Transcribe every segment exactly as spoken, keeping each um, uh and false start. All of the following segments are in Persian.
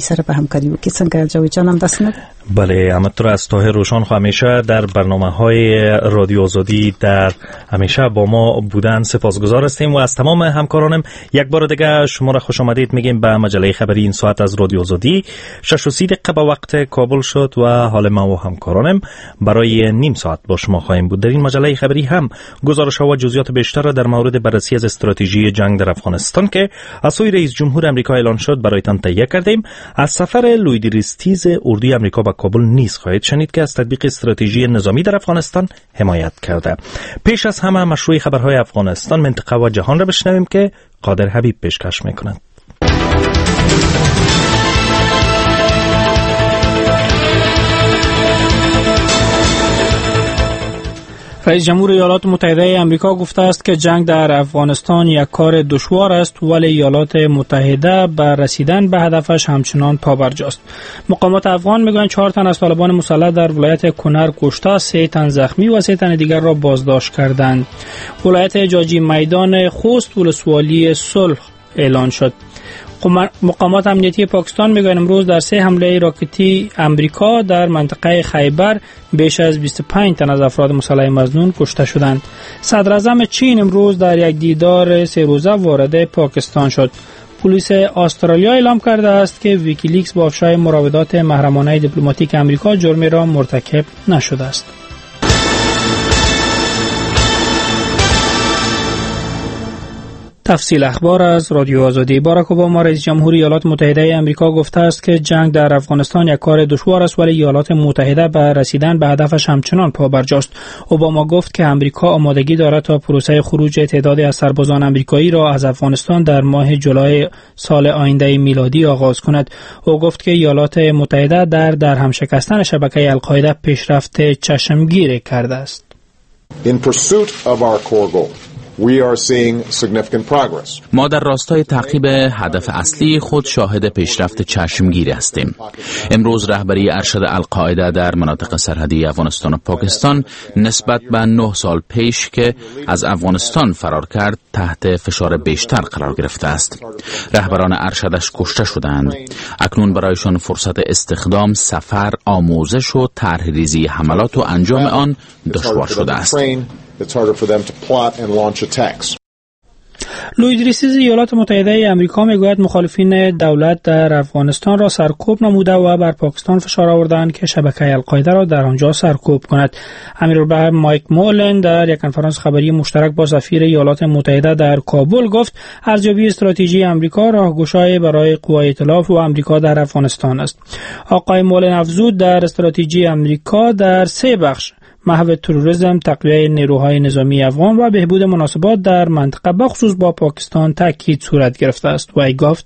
سره به همکاری و که څنګه جاوید جانم دست ند؟ بله، همینطور از طاهر روشان خو همیشه در برنامه‌های رادیو آزادی در همیشه با ما بودن سپاسگزار هستیم و از تمام همکارانم یک بار دیگه شما را خوش آمدید میگیم به مجله خبری این ساعت از رادیو آزادی. شش و سی دقیقه به وقت کابل شد و حال ما و همکارانم برای نیم ساعت با شما خواهیم بود. در این مجله خبری هم گزارش‌ها و جزئیات بیشتر را در مورد بررسی از استراتژی جنگ در افغانستان که از سوی رئیس جمهور آمریکا اعلان شد برایتان تهیه کردیم. از سفر لوید ریستیز اردوی آمریکا به کابل نیز خواهید شنید که از تطبیق استراتژی نظامی در افغانستان حمایت کرده. پیش از همه مشروع خبرهای افغانستان، منطقه و جهان را بشنویم که قادر حبیب پیشکش می‌کند. رئیس جمهور ایالات متحده آمریکا گفته است که جنگ در افغانستان یک کار دشوار است، ولی ایالات متحده بر رسیدن به هدفش همچنان پابرجاست. مقامات افغان میگویند چهار تن از طالبان مسلح در ولایت کنر کشته، سه تن زخمی و سه تن دیگر را بازداشت کردند. ولایت جاجی میدان خوست ولسوالی صلح اعلان شد. مقامات امنیتی پاکستان میگویند امروز در سه حمله راکتی امریکا در منطقه خیبر بیش از بیست و پنج تن از افراد مسلح مظنون کشته شدند. صدر اعظم چین امروز در یک دیدار سه روزه وارد پاکستان شد. پلیس استرالیا اعلام کرده است که ویکیلیکس با افشای مراودات محرمانه دیپلماتیک امریکا جرمی را مرتکب نشده است. تفصیل اخبار از رادیو آزادی. باراک اوباما رئیس جمهور ایالات متحده آمریکا گفته است که جنگ در افغانستان یک کار دشوار است، ولی ایالات متحده به رسیدن به هدفش همچنان پابرجاست. اوباما گفت که آمریکا آمادگی دارد تا پروسه خروج تعدادی از سربازان آمریکایی را از افغانستان در ماه جولای سال آینده میلادی آغاز کند. او گفت که ایالات متحده در در هم شکستن شبکه القاعده پیشرفت چشمگیر کرده است. In pursuit of our core goal, we are seeing significant progress. ما در راستای تعقیب هدف اصلی خود شاهد پیشرفت چشمگیر هستیم. امروز رهبری ارشد القاعده در مناطق سرحدی افغانستان و پاکستان نسبت به نه سال پیش که از افغانستان فرار کرد تحت فشار بیشتر قرار گرفته است. رهبران ارشدش کشته شدند. اکنون برایشان فرصت استخدام، سفر، آموزش و طرح‌ریزی حملات و انجام آن دشوار شده است. It's harder for them to plot and launch attacks. لوید ریستیز ایالات متحده آمریکا میگوید مخالفین دولت در افغانستان را سرکوب نموده و بر پاکستان فشار آوردند که شبکه القاعده را در آنجا سرکوب کند. امیرالبحر مایک مولن در یک کنفرانس خبری مشترک با سفیر ایالات متحده در کابل گفت ارزیابی استراتژی آمریکا راهگشای برای قوای ائتلاف و آمریکا در افغانستان است. آقای مولن افزود در استراتژی آمریکا در سه بخش محو تروریسم، تقویت نیروهای نظامی افغان و بهبود مناسبات در منطقه بخصوص با پاکستان تاکید صورت گرفته است. و ای گفت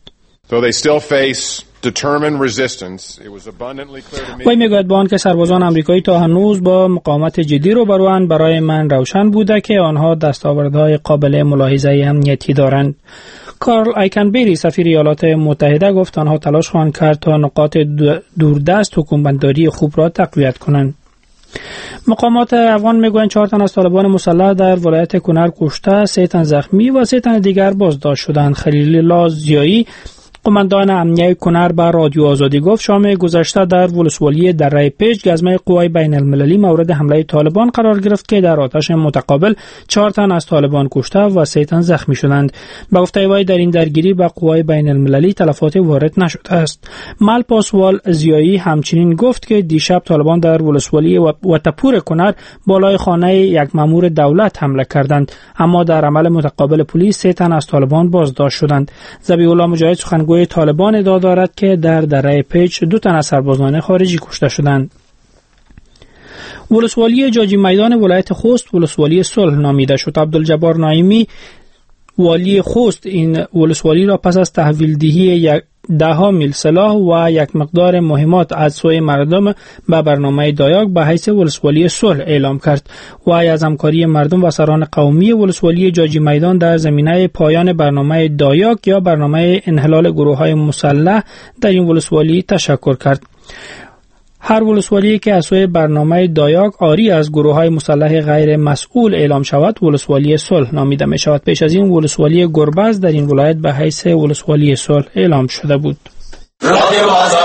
وی میگوید با آنکه سربازان آمریکایی تا هنوز با مقاومت جدی روبروند، برای من روشن بوده که آنها دستاوردهای قابل ملاحظه امنیتی دارند. کارل ایکنبری سفیر ایالات متحده گفت آنها تلاش خواهند کرد تا نقاط دوردست حکومتداری خوب را تقویت کنند. مقامات افغان میگویند چهار تن از طالبان مسلح در ولایت کنر کشته، سه تن زخمی و سه تن دیگر بازداشت شدند. خلیل الله ضیایی قماندان امنیه کنر به رادیو آزادی گفت شام گذشته در ولسوالی دره پیچ گزمه قوای بین المللی مورد حمله طالبان قرار گرفت که در آتش متقابل چهار تن از طالبان کشته و سه تن زخمی شدند. به گفته وی در این درگیری به قوای بین المللی تلفات وارد نشده است. مل پاسوال ضیایی همچنین گفت که دیشب طالبان در ولسوالی وتپور کنر بالای خانه یک مأمور دولت حمله کردند، اما در عمل متقابل پلیس سه تن از طالبان بازداشت شدند. ذبیح الله مجاهد سخنگوی طالبان ادعا دارد که در دره پیچ دو تن از سربازان خارجی کشته شدند. ولسوالی جاجی میدان ولایت خوست ولسوالی صلح نامیده شد. عبدالجبار نایمی والی خوست این ولسوالی را پس از تحویل دهی یک ده میل سلاح و یک مقدار مهمات از سوی مردم به برنامه دایاک به حیث ولسوالی صلح اعلام کرد و از همکاری مردم و سران قومی ولسوالی جاجی میدان در زمینه پایان برنامه دایاک یا برنامه انحلال گروه‌های مسلح در این ولسوالی تشکر کرد. هر ولسوالی که از سوی برنامه دایاک آری از گروه‌های مسلح غیر مسئول اعلام شود ولسوالی صلح نامیده می شود. پیش از این ولسوالی گربز در این ولایت به حیث ولسوالی صلح اعلام شده بود. رادیو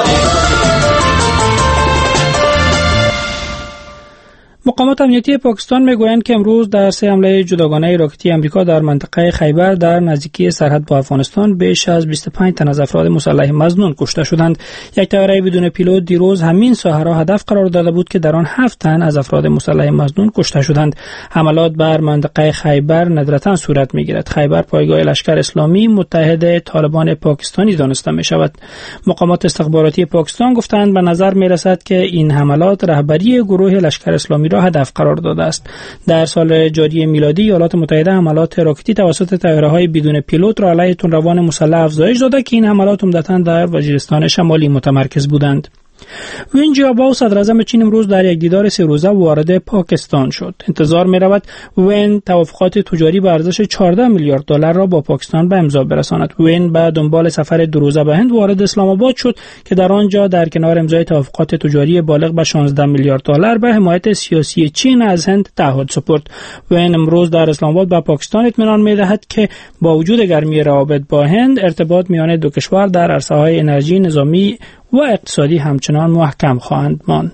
مقامات امنیتی پاکستان میگویند که امروز در سه حمله جداگانه راکتی آمریکا در منطقه خیبر در نزدیکی سرحد با افغانستان بیش از بیست و پنج تن از افراد مسلح مظنون کشته شدند. یک طیاره بدون پیلوت دیروز همین ساحه را هدف قرار داده بود که در آن هفت تن از افراد مسلح مظنون کشته شدند. حملات بر منطقه خیبر ندرتا صورت میگیرد. خیبر پایگاه لشکر اسلامی متحد طالبان پاکستانی دانسته می شود. مقامات استخباراتی پاکستان گفتند به نظر می رسد که این حملات رهبری گروه لشکر اسلامی را هدف قرار داده است. در سال جاری میلادی ایالات متحده حملات راکتی توسط طیاره‌های بدون پیلوت را علیه تندروان مسلح افزایش داده که این حملات عمدتاً در وزیرستان شمالی متمرکز بودند. وین جیاباو صدر اعظم چین امروز در یک دیدار سه روزه وارد پاکستان شد. انتظار می رود وین توافقات تجاری به ارزش چهارده میلیارد دلار را با پاکستان به امضا برساند. وین به دنبال سفر دو روزه به هند وارد اسلام آباد شد که در آنجا در کنار امضای توافقات تجاری بالغ به شانزده میلیارد دلار به حمایت سیاسی چین از هند تعهد سپرد. وین امروز در اسلام آباد به پاکستان اطمینان می دهد که با وجود گرمی روابط با هند ارتباط میان دو کشور در عرصه‌های انرژی، نظامی و اقتصادی همچنان محکم خواهند ماند.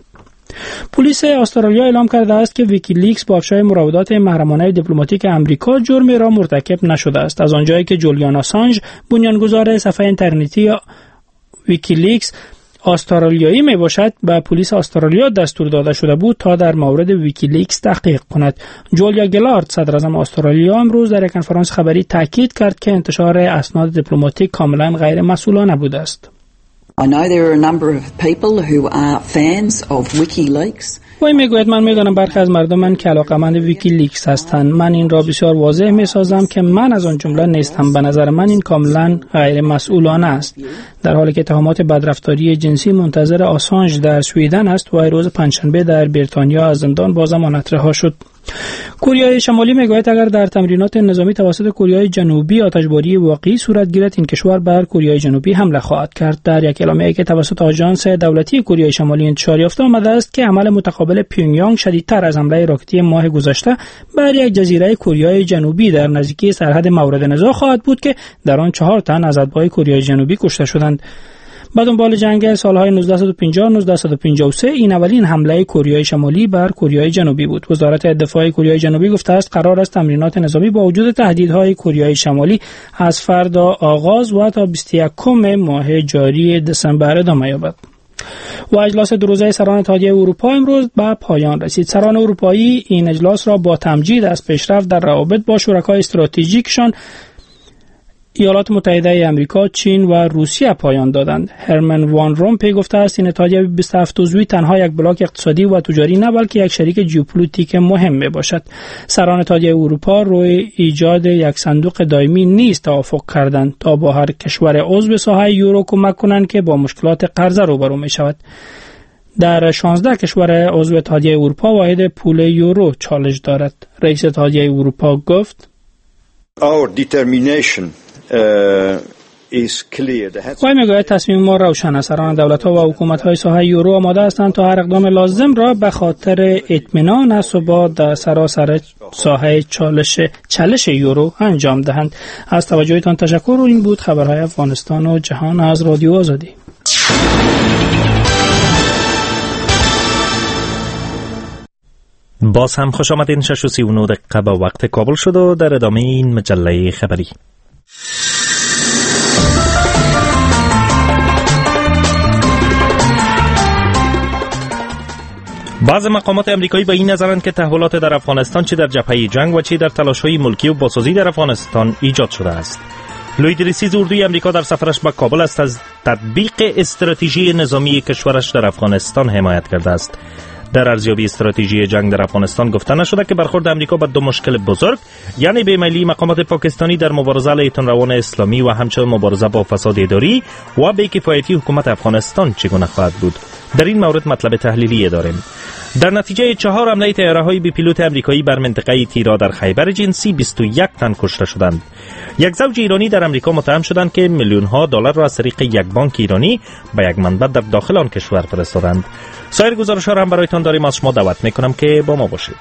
پلیس استرالیا اعلام کرده است که ویکیلیکس با افشای مراودات محرمانه دیپلماتیک امریکا جرمی را مرتکب نشده است. از آنجایی که جولیان آسانژ بنیانگذار صفحه اینترنتی ویکیلیکس استرالیایی می باشد، به پلیس استرالیا دستور داده شده بود تا در مورد ویکیلیکس تحقیق کند. جولیا گلارد صدر اعظم استرالیا امروز در یک کنفرانس خبری تاکید کرد که انتشار اسناد دیپلماتیک کاملا غیر مسئولانه بوده است. I know there are a number of people who are fans of WikiLeaks. وی میگوید من میدانم برخی از مردم که علاقه‌مند ویکیلیکس هستند. من این را بسیار واضح میسازم که من از آن جمله نیستم. به نظر من این کاملا غیر مسئولانه است. در حالی که اتهامات بدرفتاری جنسی منتظر آسانژ در سوئیدن است و روز پنجشنبه در بریتانیا از زندان با ضمانت رها شد. کره شمالی میگوید اگر در تمرینات نظامی توسط کره جنوبی آتشباری واقعی صورت گیرد این کشور بر کره جنوبی حمله خواهد کرد. در یک اعلامیه‌ای که توسط آژانس دولتی کره شمالی انتشار یافته آمده است که عمل متقابل پیونگیانگ شدیدتر از حمله راکتی ماه گذشته بر یک جزیره کره جنوبی در نزدیکی سرحد مورد نزاع خواهد بود که در آن چهار تن از اتباع کره جنوبی کشته شدند. با دنبال جنگ سالهای نوزده پنجاه نوزده پنجاه و سه این اولین حمله کره شمالی بر کره جنوبی بود. وزارت دفاع کره جنوبی گفته است قرار است تمرینات نظامی با وجود تهدیدهای کره شمالی از فردا آغاز و تا بیست و یکم ماه جاری دسامبر ادامه یابد. و اجلاس دو روزه سران اتحادیه اروپا امروز به پایان رسید. سران اروپایی این اجلاس را با تمجید از پیشرفت در روابط با شرکای استراتژیکشان ایالات متحده آمریکا، چین و روسیه پایان دادند. هرمن وان رومپی گفته است این اتحادیه بیست و هفت عضوی تنها یک بلاک اقتصادی و تجاری نه بلکه یک شریک ژئوپلیتیک مهم می باشد. سران اتحادیه اروپا روی ایجاد یک صندوق دائمی نیز توافق کردند تا با هر کشور عضو ساحه یورو کمک کنند که با مشکلات قرضه روبرو می شود. در شانزده کشور عضو اتحادیه اروپا واحد پول یورو چالش دارد. رئیس اتحادیه اروپا گفت Our determination وی میگوید تصمیم ما روشن است. سران دولت‌ها و حکومت‌های ساحه یورو آماده هستند تا هر اقدام لازم را به خاطر اطمینان و ثبات در سراسر ساحه چالش چالش یورو انجام دهند. از توجهتان تشکر. و این بود خبرهای افغانستان و جهان از رادیو آزادی. باز هم خوش آمدین. شش و سی و نه دقیقه به وقت کابل شد و در ادامه این مجله خبری. بعض مقامات امریکایی به این نظرند که تحولات در افغانستان چه در جبهه جنگ و چه در تلاش‌های ملکی و بازسازی در افغانستان ایجاد شده است. لوید ریسیز اردوی امریکا در سفرش به کابل است از تطبیق استراتژی نظامی کشورش در افغانستان حمایت کرده است. در ارزیابی استراتژی جنگ در افغانستان گفته نشده که برخورد امریکا با دو مشکل بزرگ، یعنی بیمیلی مقامات پاکستانی در مبارزه علیه تندروان اسلامی و همچنین مبارزه با فساد اداری و بی‌کفایتی حکومت افغانستان چگونه خواهد بود. در این مورد مطلب تحلیلی داریم. در نتیجه چهار حمله طیاره‌های بی پیلوت امریکایی بر منطقه تیرا در خیبر جنسی بیست و یک تن کشته شدند. یک زوج ایرانی در امریکا متهم شدند که میلیون ها دلار را از طریق یک بانک ایرانی به یک منبع در داخل آن کشور فرستادند. سایر گزارش‌ها را هم برایتان داریم. از شما دعوت می‌کنم که با ما باشید.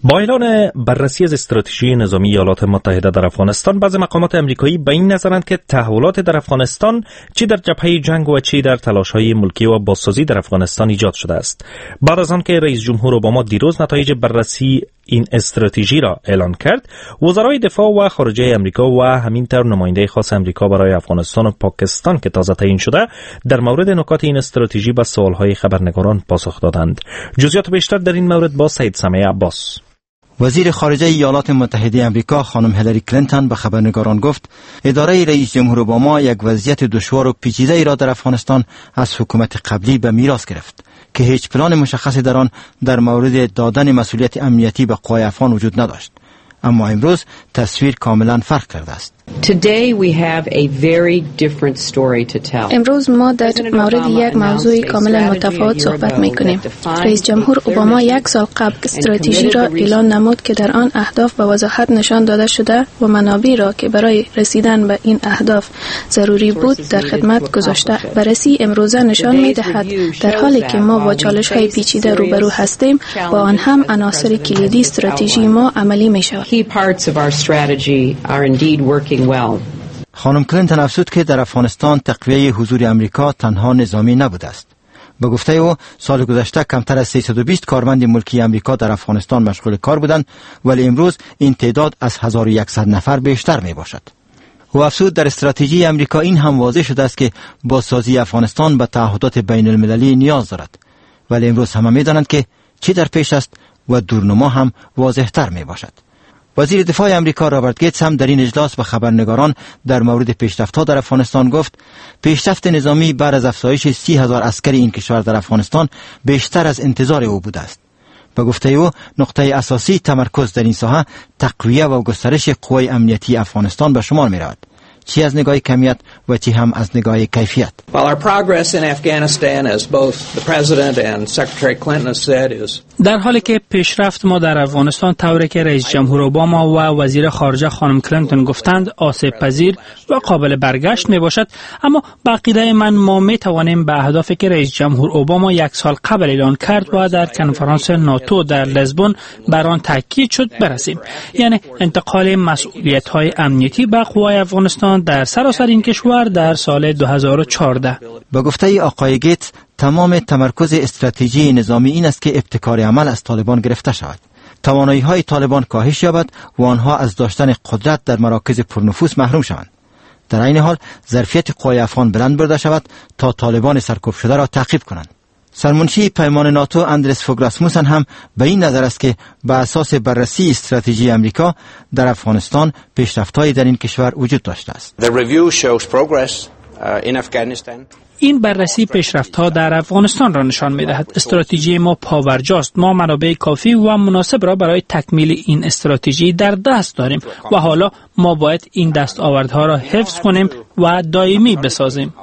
با اعلان بررسی از استراتژی نظامی ایالات متحده در افغانستان، بعضی مقامات امریکایی به این نظرند که تحولات در افغانستان چه در جبهه جنگ و چه در تلاش‌های ملکی و بازسازی در افغانستان ایجاد شده است. بعد از آن که رئیس جمهور اوباما دیروز نتایج بررسی این استراتژی را اعلان کرد، وزرای دفاع و خارجه امریکا و همینطور نماینده خاص امریکا برای افغانستان و پاکستان که تازه تعیین شده در مورد نکات این استراتژی به سوال‌های خبرنگاران پاسخ دادند. جزئیات بیشتر در این مورد با سید سمیع عباس. وزیر خارجه ایالات متحده آمریکا خانم هیلاری کلینتون به خبرنگاران گفت اداره رئیس جمهور اوباما یک وضعیت دشوار و پیچیده ای را در افغانستان از حکومت قبلی به میراث گرفت که هیچ پلان مشخصی در آن در مورد دادن مسئولیت امنیتی به قوای افغان وجود نداشت. اما امروز تصویر کاملا فرق کرده است. Today we have a very different story to tell. امروز ما در مورد یک موضوع کاملا متفاوت صحبت می‌کنیم. رئیس جمهور اوباما یک سال قبل استراتژی را اعلان نمود که در آن اهداف به وضاحت نشان داده شده و منابع را که برای رسیدن به این اهداف ضروری بود در خدمت گذاشته. بررسی امروزه نشان می‌دهد در حالی که ما با چالش‌های پیچیده روبرو هستیم، با آن هم عناصر کلیدی استراتژی ما عملی می‌شود. Key parts of our strategy are indeed working well. خانم کلینتون افزود که در افغانستان تقویه حضور امریکا تنها نظامی نبوده است. به گفته او سال گذشته کمتر از سیصد و بیست کارمند ملکی امریکا در افغانستان مشغول کار بودند، ولی امروز این تعداد از هزار و صد نفر بیشتر می باشد. او افزود در استراتژی امریکا این هم واضح شده است که بازسازی افغانستان به تعهدات بین المللی نیاز دارد، ولی امروز همه می دانند که چی در پیش است و دورنما هم واضح تر می باشد. وزیر دفاع امریکا رابرت گیتس هم در این اجلاس به خبرنگاران در مورد پیشرفت‌ها در افغانستان گفت پیشرفت نظامی بعد از افزایش سی هزار عسکر این کشور در افغانستان بیشتر از انتظار او بوده است. به گفته او نقطه اساسی تمرکز در این ساحه تقویه و گسترش قوای امنیتی افغانستان به شمار می رود، چی از نگاه کمیت و چی هم از نگاه کیفیت. در حالی که پیشرفت ما در افغانستان طوری که رئیس جمهور اوباما و وزیر خارجه خانم کلینتون گفتند آسیب پذیر و قابل برگشت می باشد، اما به عقیده من ما می توانیم به اهدافی که رئیس جمهور اوباما یک سال قبل اعلان کرد و در کنفرانس ناتو در لزبون بر آن تاکید شد برسیم، یعنی انتقال مسئولیت های امنیتی به قوای افغانستان در سراسر این کشور در سال دو هزار و چهارده. به گفته آقای گیتس تمام تمرکز استراتژی نظامی این است که ابتکار عمل از طالبان گرفته شود، توانایی های طالبان کاهش یابد و آنها از داشتن قدرت در مراکز پرنفوذ محروم شوند. در این حال ظرفیت قوای افغان بلند برده شود تا طالبان سرکوب شده را تعقیب کنند. سرمنشی پیمان ناتو اندرس فوگ راسموسن هم به این نظر است که به اساس بررسی استراتژی امریکا در افغانستان پیشرفت‌هایی در این کشور وجود داشته است. این بررسی پیشرفت‌ها در افغانستان را نشان می‌دهد. استراتژی ما پاورجاست. ما منابع کافی و مناسب را برای تکمیل این استراتژی در دست داریم و حالا ما باید این دستاوردها را حفظ کنیم و دائمی بسازیم.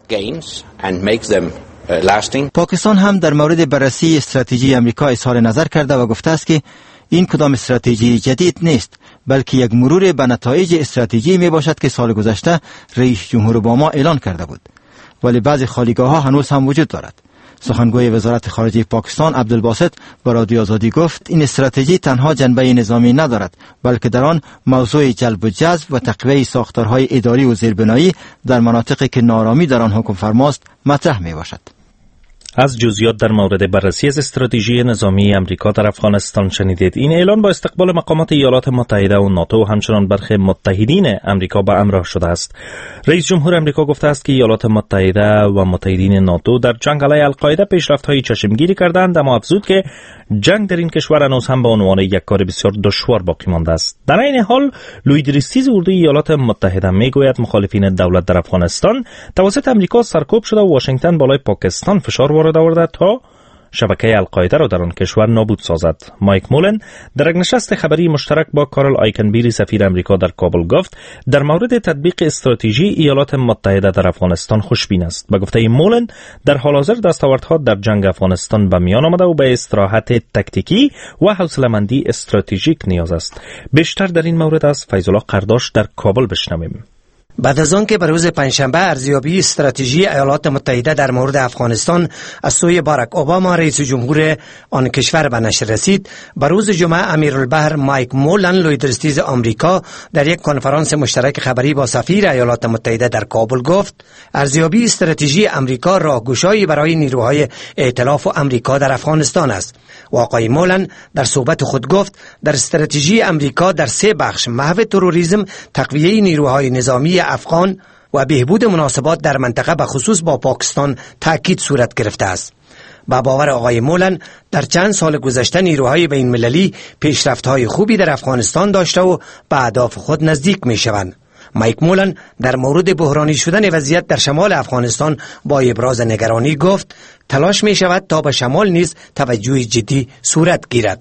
پاکستان هم در مورد بررسی استراتژی امریکا اظهار نظر کرده و گفته است که این کدام استراتژی جدید نیست، بلکه یک مرور به نتایج استراتژی می باشد که سال گذشته رئیس جمهور اوباما اعلان کرده بود، ولی بعضی خالیگاه‌ها هنوز هم وجود دارد. سخنگوی وزارت خارجه پاکستان عبدالباسط با رادیو آزادی گفت این استراتژی تنها جنبه نظامی ندارد، بلکه در آن موضوع جلب و جذب و تقویه ساختارهای اداری و زیربنایی در مناطقی که نارامی در آن حکم فرماست مطرح می باشد. از جزئیات در مورد بررسی از استراتژی نظامی امریکا در افغانستان شنیدید. این اعلان با استقبال مقامات ایالات متحده و ناتو و همچنان برخی متحدین امریکا به همراه شده است. رئیس جمهور امریکا گفته است که ایالات متحده و متحدین ناتو در جنگ علیه القاعده پیشرفت‌های چشمگیری کردند، اما افزود که جنگ در این کشور هنوز هم به عنوان یک کار بسیار دشوار باقی مانده است. در این حال لوید ریستیز اردوی ایالات متحده میگوید مخالفین دولت در افغانستان توسط امریکا سرکوب شده و واشنگتن بالای پاکستان فشار وارد آورده تا شبکه القاعده را در آن کشور نابود سازد. مایک مولن در یک نشست خبری مشترک با کارل آیکنبری سفیر امریکا در کابل گفت در مورد تطبیق استراتژی ایالات متحده در افغانستان خوشبین است. به گفته مولن در حال حاضر دستاوردها در جنگ افغانستان به میان آمده و به استراحت تکتیکی و حوصله‌مندی استراتژیک نیاز است. بیشتر در این مورد از فیض‌الله قرداش در کابل بشنویم. بعد از آن که به روز پنجشنبه ارزیابی استراتژی ایالات متحده در مورد افغانستان از سوی باراک اوباما رئیس جمهور آن کشور به نشر رسید، به روز جمعه امیرالبحر مایک مولن لویدرستیز آمریکا در یک کنفرانس مشترک خبری با سفیر ایالات متحده در کابل گفت ارزیابی استراتژی آمریکا راهگشایی برای نیروهای ائتلاف و آمریکا در افغانستان است. و آقای مولن در صحبت خود گفت در استراتژی آمریکا در سه بخش محو تروریسم، تقویه نیروهای نظامی افغان و بهبود مناسبات در منطقه به خصوص با پاکستان تأکید صورت گرفته است. با باور آقای مولن در چند سال گذشته نیروهای بین المللی پیشرفت‌های خوبی در افغانستان داشته و به اهداف خود نزدیک می‌شوند. مایک مولن در مورد بحرانی شدن وضعیت در شمال افغانستان با ابراز نگرانی گفت تلاش می شود تا به شمال نیز توجه جدی صورت گیرد.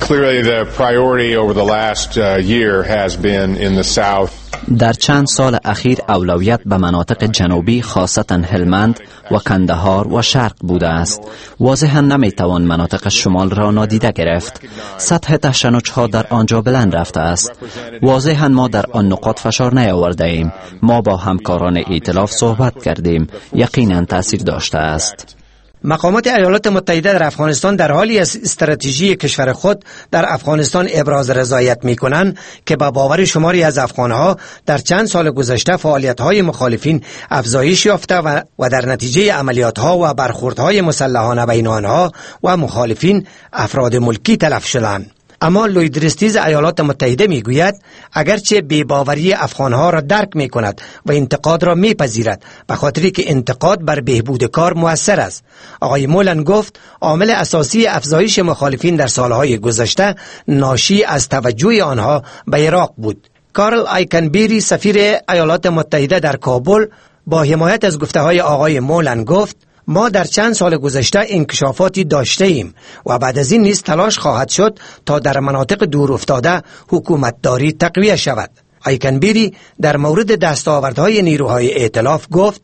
در چند سال اخیر اولویت به مناطق جنوبی خاصتا هلمند و کندهار و شرق بوده است. واضحا نمی توان مناطق شمال را نادیده گرفت. سطح تشنج‌ها در آنجا بلند رفته است. واضحا ما در آن نقاط فشار نیاورده ایم. ما با همکاران ائتلاف صحبت کردیم. یقینا تاثیر داشته است. مقامات ایالات متحده در افغانستان در حالی از استراتژی کشور خود در افغانستان ابراز رضایت می کنند که با باور شماری از افغانها در چند سال گذشته فعالیت‌های مخالفین افزایش یافته و, و در نتیجه عملیات‌ها و برخوردهای مسلحانه بین آنها و مخالفین افراد ملکی تلف شدند. اما لویدرستیز ایالات متحده می گوید اگرچه بی‌باوری افغانها را درک می کند و انتقاد را می پذیرد به خاطری که انتقاد بر بهبود کار مؤثر است. آقای مولن گفت عامل اساسی افزایش مخالفین در سالهای گذشته ناشی از توجه آنها به عراق بود. کارل آیکنبری سفیر ایالات متحده در کابل با حمایت از گفته های آقای مولن گفت ما در چند سال گذشته انکشافاتی داشته ایم و بعد از این نیز تلاش خواهد شد تا در مناطق دور افتاده حکومتداری تقویه شود. آیکنبری در مورد دستاوردهای نیروهای ائتلاف گفت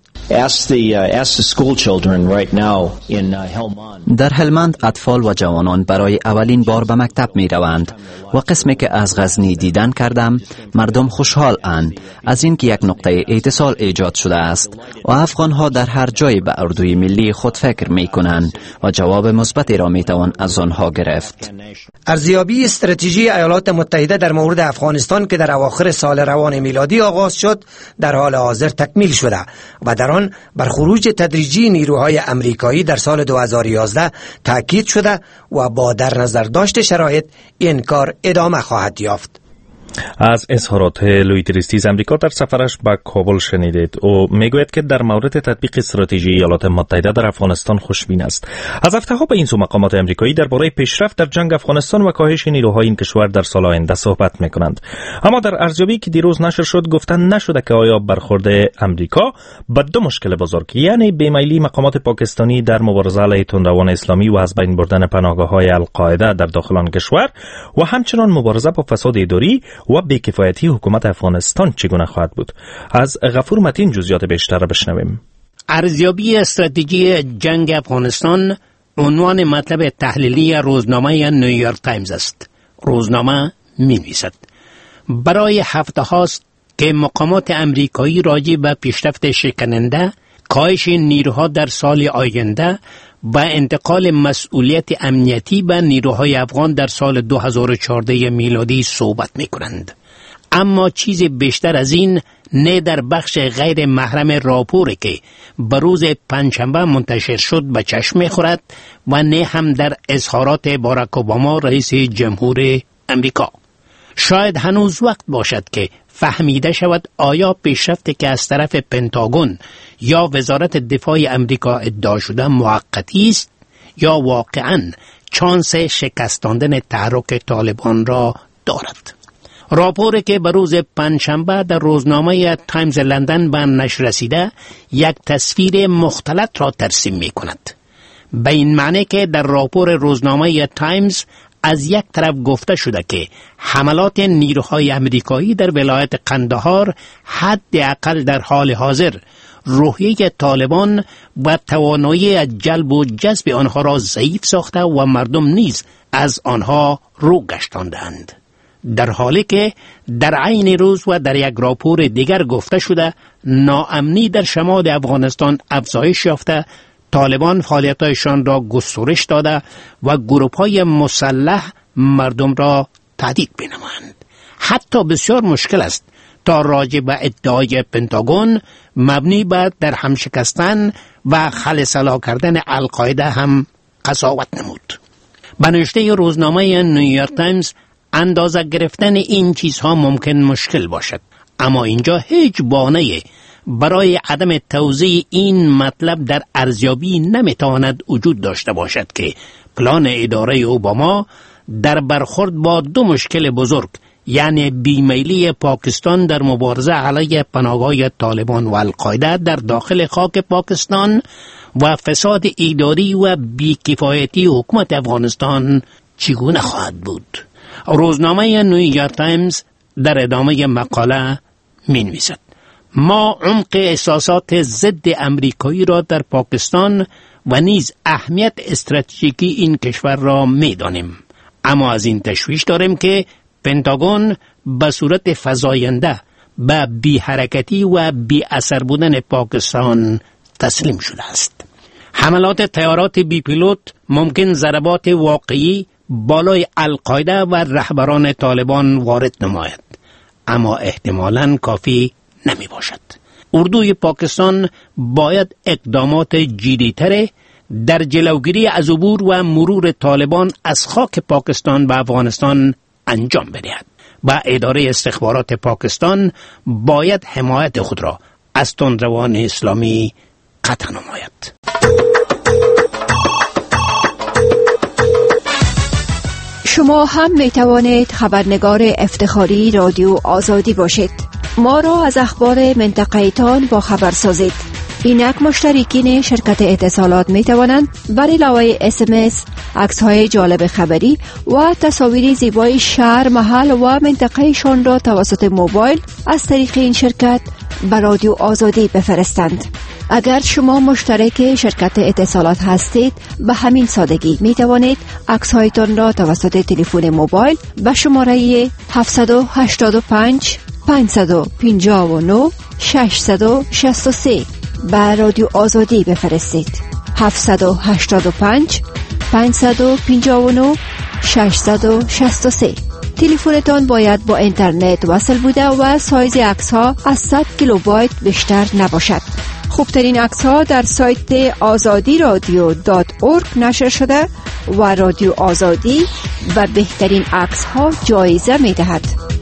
در هلمند اطفال و جوانان برای اولین بار به مکتب می روند و قسمی که از غزنی دیدن کردم مردم خوشحال اند از اینکه یک نقطه اتصال ایجاد شده است و افغان ها در هر جای به اردوی ملی خود فکر می کنند و جواب مثبتی را می توان از آنها گرفت. ارزیابی استراتژی ایالات متحده در مورد افغانستان که در اواخر سال روان میلادی آغاز شد در حال حاضر تکمیل شده و در آن بر خروج تدریجی نیروهای امریکایی در سال دو هزار و یازده تأکید شده و با در نظر داشت شرایط این کار ادامه خواهد یافت. از اظهارات لویدرستیز آمریکا در سفرش به کابل شنیدید. او میگوید که در مورد تطبیق استراتژی ایالات متحده در افغانستان خوشبین است. از هفته‌ها به این سو مقامات آمریکایی درباره پیشرفت در جنگ افغانستان و کاهش نیروهای این کشور در سال آینده صحبت میکنند. اما در ارزیابی که دیروز نشر شد گفتن نشده که آیا برخورد آمریکا با دو مشکل بزرگ، یعنی بیمیلی مقامات پاکستانی در مبارزه علیه تندروان اسلامی و از بین بردن پناهگاه‌های القاعده در داخل آن کشور و همچنان مبارزه با فساد اداری و بی‌کفایتی حکومت افغانستان چگونه خواهد بود. از غفور متین جزئیات بیشتر را بشنویم. ارزیابی استراتژی جنگ افغانستان عنوان مطلب تحلیلی روزنامه نیویورک تایمز است. روزنامه می‌نویسد برای هفته هاست که مقامات امریکایی راجع به پیشرفت شکننده، کاهش نیروها در سال آینده و انتقال مسئولیت امنیتی به نیروهای افغان در سال دو هزار و چهارده میلادی صحبت می کنند. اما چیز بیشتر از این نه در بخش غیر محرم راپوری که بروز پنجشنبه منتشر شد به چشم می خورد و نه هم در اظهارات باراک اوباما رئیس جمهور امریکا. شاید هنوز وقت باشد که فهمیده شود آیا پیشرفتی که از طرف پنتاگون یا وزارت دفاع امریکا ادعا شده موقتی است یا واقعاً چانس شکستاندن تحرک طالبان را دارد. راپوری که به روز پنجشنبه در روزنامه تایمز لندن به نشر رسیده یک تصویر مختلط را ترسیم می کند. به این معنی که در راپور روزنامه تایمز از یک طرف گفته شده که حملات نیروهای امریکایی در ولایت قندهار حداقل در حال حاضر روحیه طالبان و توانایی از جلب و جذب آنها را ضعیف ساخته و مردم نیز از آنها رو گشتاندند. در حالی که در عین روز و در یک راپور دیگر گفته شده ناامنی در شمال افغانستان افزایش یافته، طالبان فعالیت‌هایشان را گسترش داده و گروه‌های مسلح مردم را تهدید بنمایند. حتی بسیار مشکل است تا راجع به ادعای پنتاگون مبنی بر در هم شکستن و خلسلا کردن القاعده هم قضاوت نمود. به نوشته روزنامه نیویورک تایمز اندازه گرفتن این چیزها ممکن مشکل باشد، اما اینجا هیچ بانه‌ای برای عدم توضیح این مطلب در ارزیابی نمیتواند وجود داشته باشد که پلان اداره اوباما در برخورد با دو مشکل بزرگ، یعنی بیمیلی پاکستان در مبارزه علیه پناهگاه طالبان و القاعده در داخل خاک پاکستان و فساد اداری و بیکفایتی حکومت افغانستان چگونه خواهد بود. روزنامه نیویورک تایمز در ادامه مقاله می نویسد: ما عمق احساسات ضد امریکایی را در پاکستان و نیز اهمیت استراتژیکی این کشور را می دانیم، اما از این تشویش داریم که پنتاگون به صورت فزاینده به بی حرکتی و بی اثر بودن پاکستان تسلیم شده است. حملات طیارات بی پیلوت ممکن ضربات واقعی بالای القاعده و رهبران طالبان وارد نماید، اما احتمالاً کافی نمی باشد. اردوی پاکستان باید اقدامات جدی‌تر در جلوگیری از عبور و مرور طالبان از خاک پاکستان به افغانستان انجام بدهد و اداره استخبارات پاکستان باید حمایت خود را از تندروان اسلامی قطع نماید. شما هم می توانید خبرنگار افتخاری رادیو آزادی باشید. ما را از اخبار منطقه‌تان با خبر سازید. اینک مشترکین شرکت اتصالات می توانند بر علاوه اس ام اس، عکس‌های جالب خبری و تصاویر زیبای شهر، محل و منطقه شان را توسط موبایل از طریق این شرکت بر رادیو آزادی بفرستند. اگر شما مشترک شرکت اتصالات هستید، به همین سادگی می توانید عکس‌هایتان را توسط تلفن موبایل به شماره هفت هشت پنج پنج پنج نه شش شش سه بر رادیو آزادی بفرستید. هفت هشت پنج پنج پنج نه شش شش سه. تلفنتان باید با اینترنت وصل بوده و سایز عکس ها از صد کیلوبایت بیشتر نباشد. خوبترین عکس ها در سایت آزادی رادیو دات اورگ نشر شده و رادیو آزادی و بهترین عکس ها جایزه می دهد.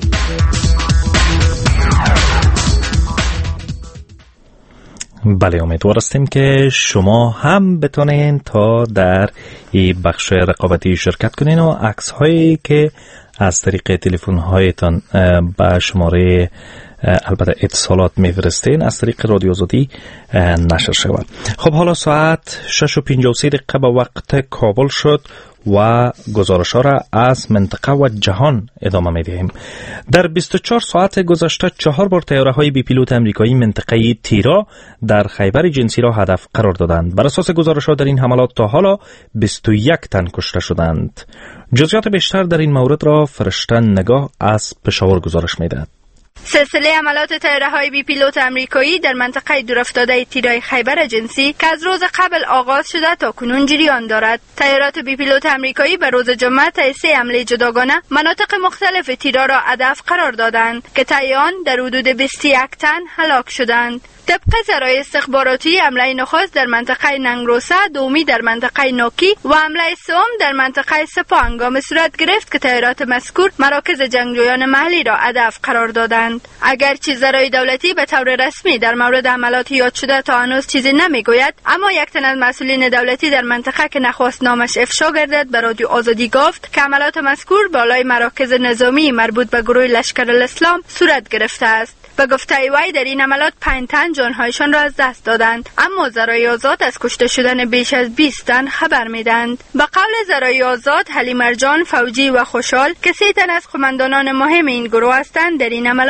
بله، امیدوار هستیم که شما هم بتونین تا در این بخش رقابتی شرکت کنین و عکس هایی که از طریق تلفن هایتان به شماره البته اتصالات میفرستین از طریق رادیو آزادی نشر شود. خب حالا ساعت شش و پنجاه و سه دقیقه به وقت کابل شد و گزارش ها را از منطقه و جهان ادامه می دهیم. در بیست و چهار ساعت گذشته چهار بار طیاره های بی پیلوت امریکایی منطقه تیرا در خیبر جنسی را هدف قرار دادند. بر اساس گزارش ها در این حملات تا حالا بیست و یک تن کشته شدند. جزئیات بیشتر در این مورد را فرشته نگاه از پشاور گزارش می دهد. سلسله حملات طیاره‌های بی پیلوت آمریکایی در منطقه دورافتاده تیرای خیبر جنسی که از روز قبل آغاز شده تا کنون جریان دارد. طیارات بی پیلوت آمریکایی به روز جمعه طی سه حمله جداگانه مناطق مختلف تیرا را هدف قرار دادند که طی آن در حدود بیست و یک تن هلاک شدند. طبق ذرایع استخباراتی، حمله نخست در منطقه ننگروسه، دومی در منطقه نوکی و حمله سوم در منطقه سپاه هنگام صورت گرفت که طیارات مذکور مراکز جنگجویان محلی را هدف قرار دادند. اگرچه ذرایع دولتی به طور رسمی در مورد حملات یاد شده تا هنوز چیزی نمیگوید، اما یک تن از مسئولین دولتی در منطقه که نخواست نامش افشا گردد به رادیو آزادی گفت که حملات مذکور بالای مراکز نظامی مربوط به گروه لشکر الاسلام صورت گرفته است. به گفته وی در این عملات پنج تن جانهایشان را از دست دادند، اما ذرایع آزاد از کشته شدن بیش از بیست تن خبر میدند. به قول ذرایع آزاد، علی مرجان، فوجی و خوشحال که سه تن از قماندانان مهم این گروه هستند در این عملات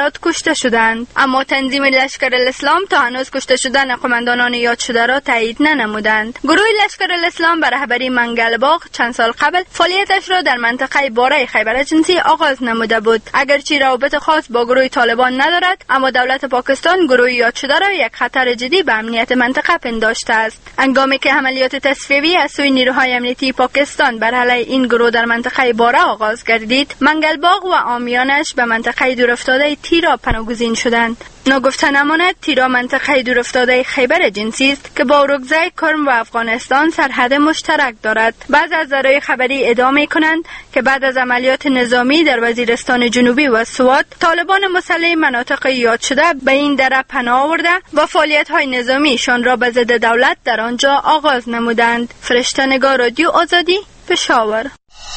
افراد کشته شدند. اما تنظیم لشکر الاسلام تا هنوز کشته شدن قماندانان یاد شده را تایید ننمودند. گروه لشکر الاسلام به رهبری منگل باغ چند سال قبل فعالیتش را در منطقه باره خیبر جنسی آغاز نموده بود. اگرچه روابط خاص با گروه طالبان ندارد، اما دولت پاکستان گروه یاد شده را یک خطر جدی به امنیت منطقه پنداشته است. هنگامی که عملیات تصفیه‌ای از سوی نیروهای امنیتی پاکستان بر علیه این گروه در منطقه باره آغاز گردید، منگل باغ و عامیانش به منطقه دورافتاده تیرا پناهگزین شدند. نگفته نماند تیرا منطقه دورافتاده خیبر جنسی است که با اورکزای کرم و افغانستان سرحد مشترک دارد. بعض از ذرایع خبری ادعا کنند که بعد از عملیات نظامی در وزیرستان جنوبی و سوات، طالبان مسلح مناطق یاد شده به این دره پناه آورده و فعالیت‌های نظامیشان را به ضد دولت در آنجا آغاز نمودند. فرشته نگار، رادیو آزادی، پشاور.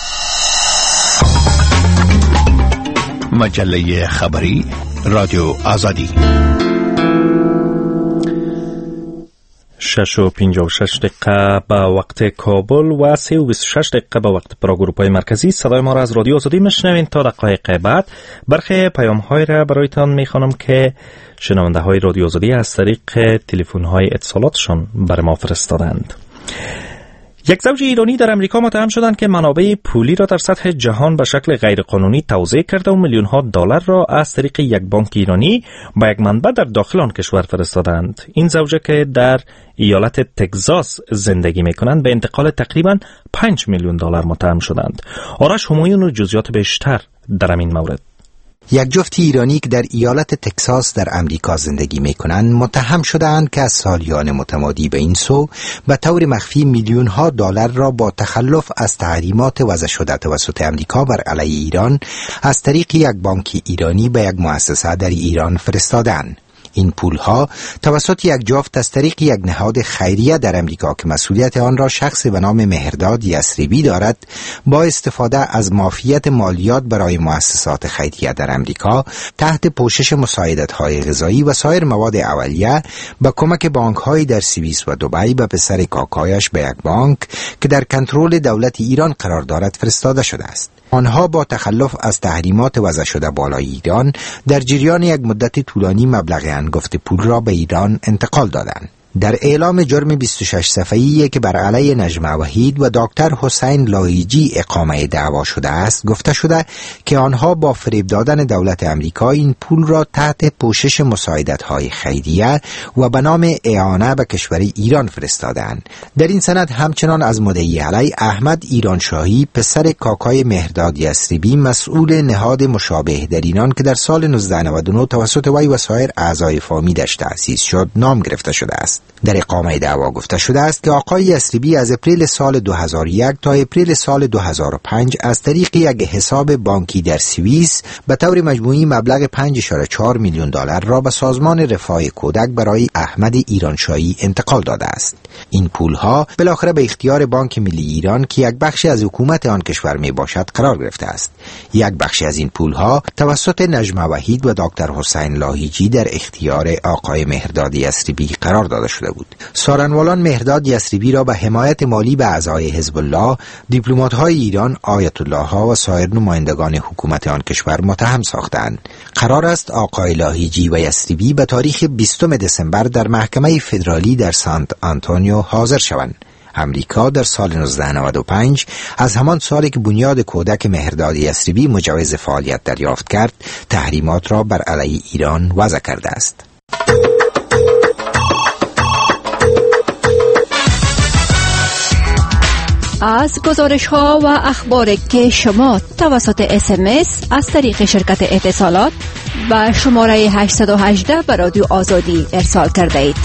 مجله خبری رادیو آزادی. شش و پنجاه و شش دقیقه به وقت کابل و سه و بیست و شش دقیقه به وقت پراگ اروپای مرکزی. صدای ما را از رادیو آزادی میشنوین. تا دقایق بعد برخی پیام های را برایتان میخوانم که شنونده های رادیو آزادی از طریق تلفن های اتصالاتشان بر ما فرستادند. یک زوج ایرانی در امریکا متهم شدند که منابع پولی را در سطح جهان به شکل غیرقانونی توزیع کرده و میلیون ها دلار را از طریق یک بانک ایرانی با یک منبع در داخل آن کشور فرستادند. این زوجه که در ایالت تگزاس زندگی میکنند به انتقال تقریباً پنج میلیون دلار متهم شدند. آرش همایون و جزئیات بیشتر در این مورد. یک جفت ایرانی که در ایالت تگزاس در امریکا زندگی میکنند متهم شدند که از سالیان متمادی به این سو به طور مخفی میلیون ها دلار را با تخلف از تحریمات وضع شده توسط امریکا بر علیه ایران از طریق یک بانک ایرانی به یک مؤسسه در ایران فرستادند. این پولها توسط یک جفت از طریق یک نهاد خیریه در امریکا که مسئولیت آن را شخصی به نام مهرداد یثربی دارد، با استفاده از مافیت مالیات برای مؤسسات خیریه در امریکا تحت پوشش مساعدت‌های غذایی و سایر مواد اولیه با کمک بانک‌های در سوئیس و دبی به پسر کاکایش به یک بانک که در کنترل دولت ایران قرار دارد فرستاده شده است. آنها با تخلف از تحریمات وضع شده بالای ایران در جریان یک مدت طولانی مبلغ انگفت پول را به ایران انتقال دادند. در اعلام جرم بیست و شش صفحه‌ای که بر علیه نجمه وحید و دکتر حسین لاهیجی اقامه دعوا شده است گفته شده که آنها با فریب دادن دولت امریکا این پول را تحت پوشش مساعدت‌های خیریه و به نام اعانه به کشور ایران فرستادند. در این سند همچنان از مدعی علی احمد ایرانشاهی پسر کاکای مهرداد یثربی مسئول نهاد مشابه در ایران که در سال نوزده نود و نه توسط وی و سایر اعضای فامیلش تأسیس شد نام گرفته شده است. در اقامه دعوا گفته شده است که آقای یثربی از اپریل سال دو هزار و یک تا اپریل سال دو هزار و پنج از طریق یک حساب بانکی در سوئیس به طور مجموعی مبلغ پنج و چهار میلیون دلار را به سازمان رفاه کودک برای احمد ایرانشاهی انتقال داده است. این پولها بالاخره به اختیار بانک ملی ایران که یک بخشی از حکومت آن کشور می باشد قرار گرفته است. یک بخشی از این پولها توسط نجمه وحید و دکتر حسین لاهیجی در اختیار آقای مهرداد یثربی قرار داده شده بود. سارنوالان مهرداد یثربی را به حمایت مالی به اعضای حزب الله، دیپلمات‌های ایران، آیت الله ها و سایر نمایندگان حکومت آن کشور متهم ساختند. قرار است آقای لاهیجی و یثربی به تاریخ بیستم دسامبر در محکمه فدرالی در سانت آنتونیو حاضر شوند. امریکا در سال نوزده نود و پنج از همان سالی که بنیاد کودک مهرداد یثربی مجوز فعالیت دریافت کرد، تحریمات را بر علیه ایران وضع کرده است. از گزارش ها و اخباری که شما توسط اس ام اس از طریق شرکت اتصالات و شماره هشت یک هشت به رادیو آزادی ارسال کرده اید.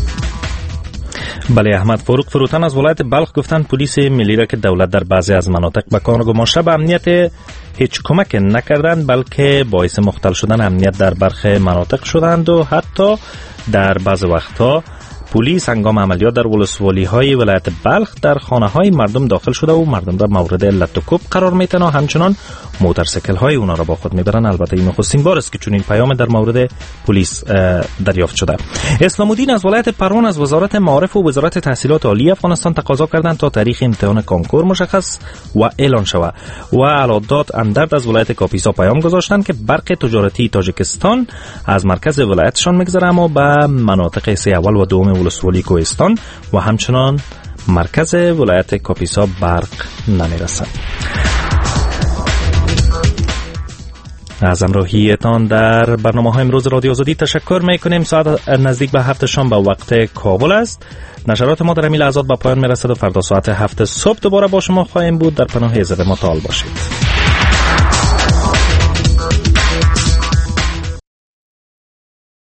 بله، احمد فاروق فروتن از ولایت بلخ گفتند پلیس ملی را که دولت در بعضی از مناطق به کار گماشته به امنیت هیچ کمک نکردند، بلکه باعث مختل شدن امنیت در برخی مناطق شدند و حتی در بعض وقتها پلیس هنگام عملیات در ولسوالی‌های ولایت بلخ در خانه‌های مردم داخل شده و مردم را مورد لط و کوب قرار می‌دهند و همچنان موتورسیکل‌های اونا را با خود می‌برند. البته این نخستین بار است که چنین پیام در مورد پلیس دریافت شده. اسلام الدین از ولایت پروان از وزارت معارف و وزارت تحصیلات عالی افغانستان تقاضا کردند تا تاریخ امتحان کنکور مشخص و اعلان شود و علادات اندرد از ولایت کاپیسا پیام گذاشتند که برق تجارتی تاجیکستان از مرکز ولایتشان می‌گذره اما به مناطق سه اول و دوم ولسوالی کوهستان و همچنان مرکز ولایت کاپیسا برق نمی‌رسد. از همراهیتان در برنامه های امروز رادیو آزادی تشکر میکنیم. ساعت نزدیک به هفت شام به وقت کابل است. نشرات ما در این لحظات به پایان میرسد و فردا ساعت هفت صبح دوباره با شما خواهیم بود. در پناه ایزد متعال باشید.